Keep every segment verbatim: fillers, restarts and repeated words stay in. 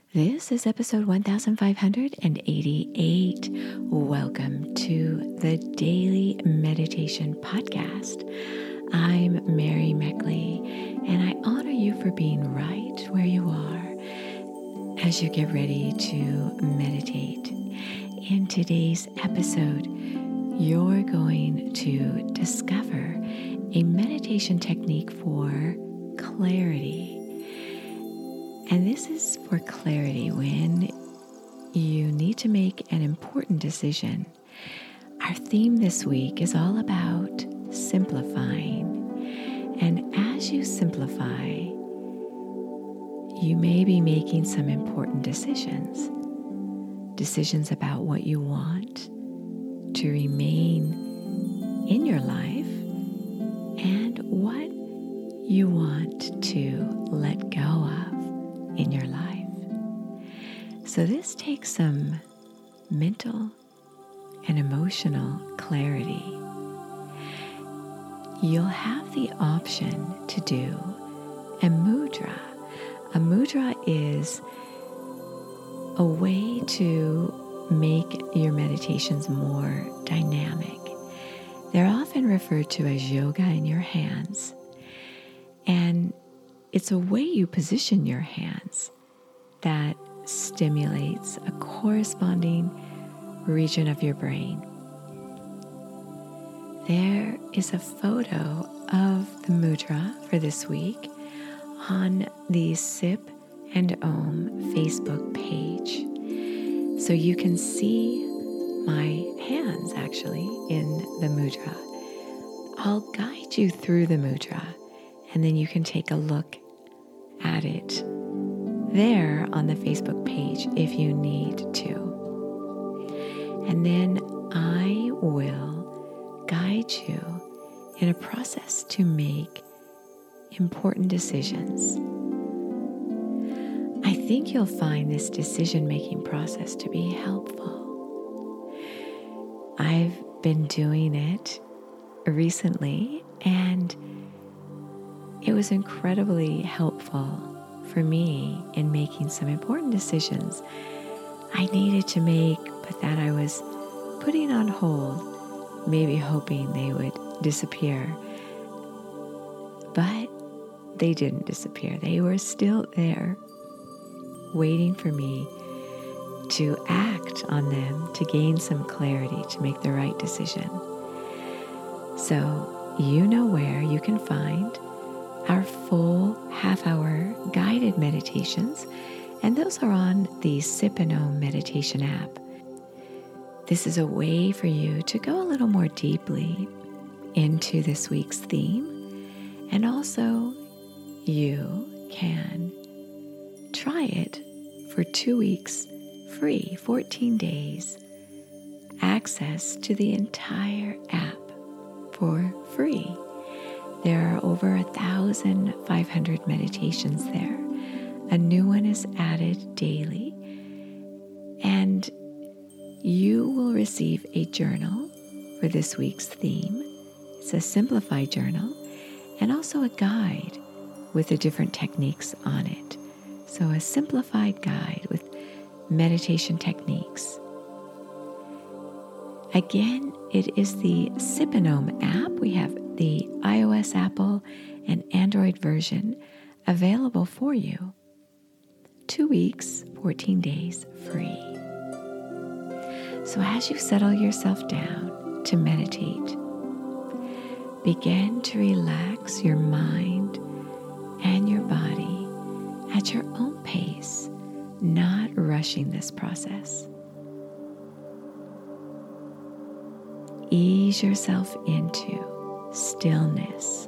This is episode one thousand five hundred eighty-eight. Welcome to the Daily Meditation Podcast. I'm Mary Meckley, and I honor you for being right where you are as you get ready to meditate. In today's episode, you're going to discover a meditation technique for clarity. And this is for clarity when you need to make an important decision. Our theme this week is all about simplifying. And as you simplify, you may be making some important decisions. Decisions about what you want to remain in your life and what you want to let go of in your life. So this takes some mental and emotional clarity. You'll have the option to do a mudra. A mudra is a way to make your meditations more dynamic. They're often referred to as yoga in your hands. And it's a way you position your hands that stimulates a corresponding region of your brain. There is a photo of the mudra for this week on the Sip and Om Facebook page. So you can see my hands actually in the mudra. I'll guide you through the mudra, and then you can take a look at it there on the Facebook page if you need to. And then I will guide you in a process to make important decisions. I think you'll find this decision-making process to be helpful. I've been doing it recently, and it was incredibly helpful for me in making some important decisions I needed to make, but that I was putting on hold, maybe hoping they would disappear. But they didn't disappear. They were still there, waiting for me to act on them, to gain some clarity, to make the right decision. So you know where you can find our full half-hour guided meditations, and those are on the Sip and Om meditation app. This is a way for you to go a little more deeply into this week's theme, and also you can try it for two weeks free, fourteen days, access to the entire app for free. There are over one thousand five hundred meditations there. A new one is added daily. And you will receive a journal for this week's theme. It's a simplified journal, and also a guide with the different techniques on it. So a simplified guide with meditation techniques. Again, it is the Sip and Om app. We have the iOS, Apple, and Android version available for you. Two weeks, fourteen days free. So as you settle yourself down to meditate, begin to relax your mind and your body at your own pace, not rushing this process. Ease yourself into stillness.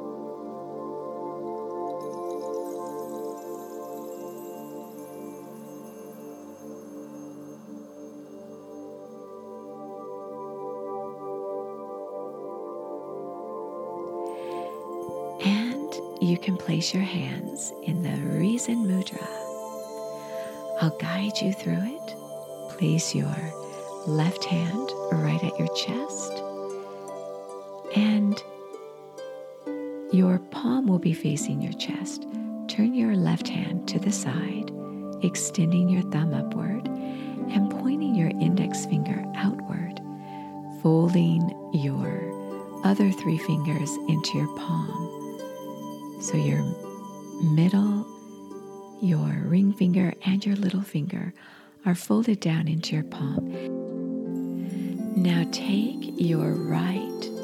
And you can place your hands in the Reason Mudra. I'll guide you through it. Place your left hand right at your chest, and your palm will be facing your chest. Turn your left hand to the side extending your thumb upward and pointing your index finger outward, folding your other three fingers into your palm. So your middle, your ring finger, and your little finger are folded down into your palm. Now take your right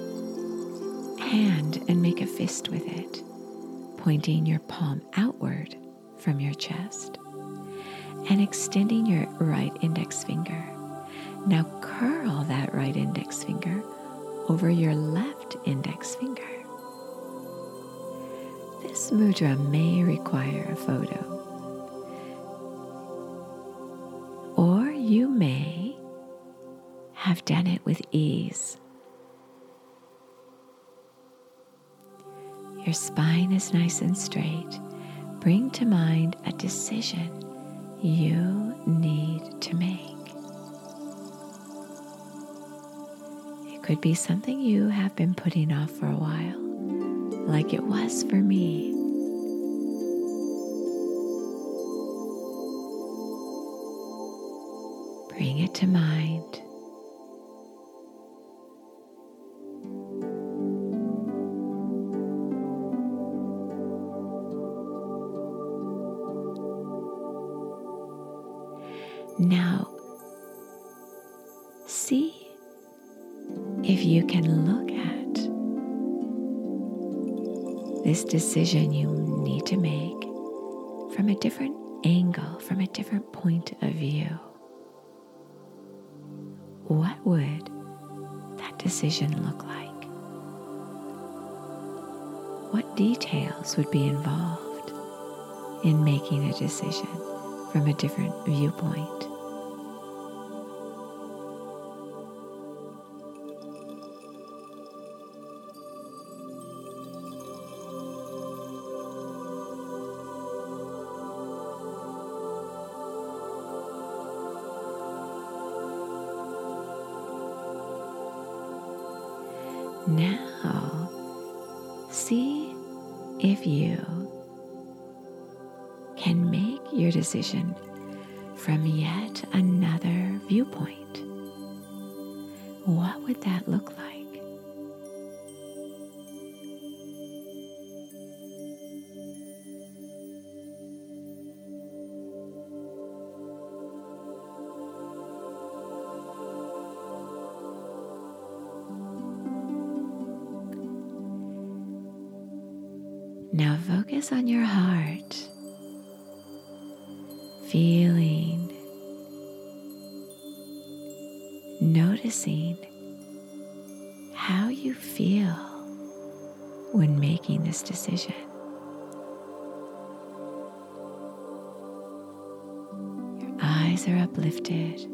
hand and make a fist with it, pointing your palm outward from your chest and extending your right index finger. Now curl that right index finger over your left index finger. This mudra may require a photo, or you may have done it with ease. Your spine is nice and straight. Bring to mind a decision you need to make. It could be something you have been putting off for a while, like it was for me. Bring it to mind. Now, see if you can look at this decision you need to make from a different angle, from a different point of view. What would that decision look like? What details would be involved in making a decision from a different viewpoint? Now, see if you can make your decision from yet another viewpoint. What would that look like? Now focus on your heart, feeling, noticing how you feel when making this decision. Your eyes are uplifted.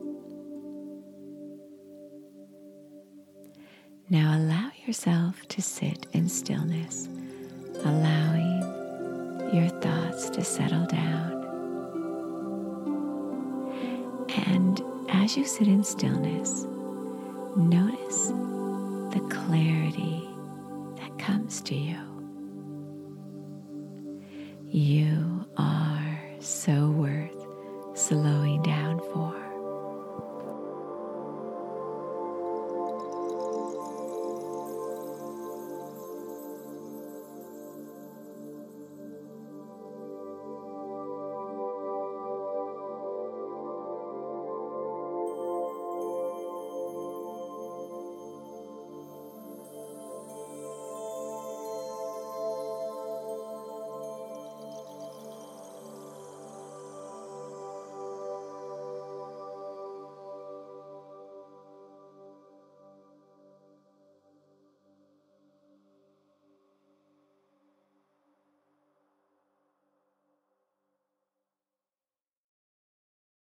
Now allow yourself to sit in stillness, allowing your thoughts to settle down. And as you sit in stillness, notice the clarity that comes to you. You are so worth slowing down.